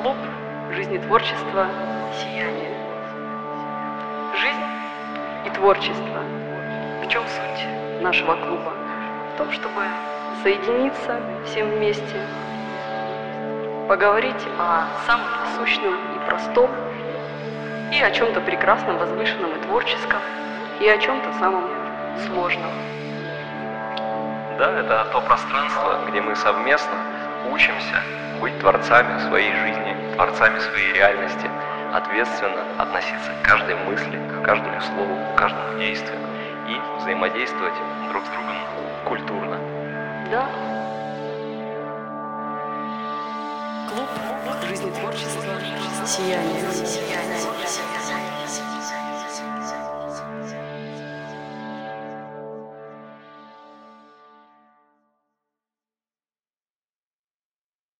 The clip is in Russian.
Клуб жизни, творчества, сияния. Жизнь и творчество. В чем суть нашего клуба? В том, чтобы соединиться всем вместе, поговорить о самом насущном и простом, и о чем-то прекрасном, возвышенном и творческом, и о чем-то самом сложном. Да, это то пространство, где мы совместно учимся быть творцами своей жизни, творцами своей реальности, ответственно относиться к каждой мысли, к каждому слову, к каждому действию и взаимодействовать друг с другом культурно. Да. Клуб жизни, творчества, сияния.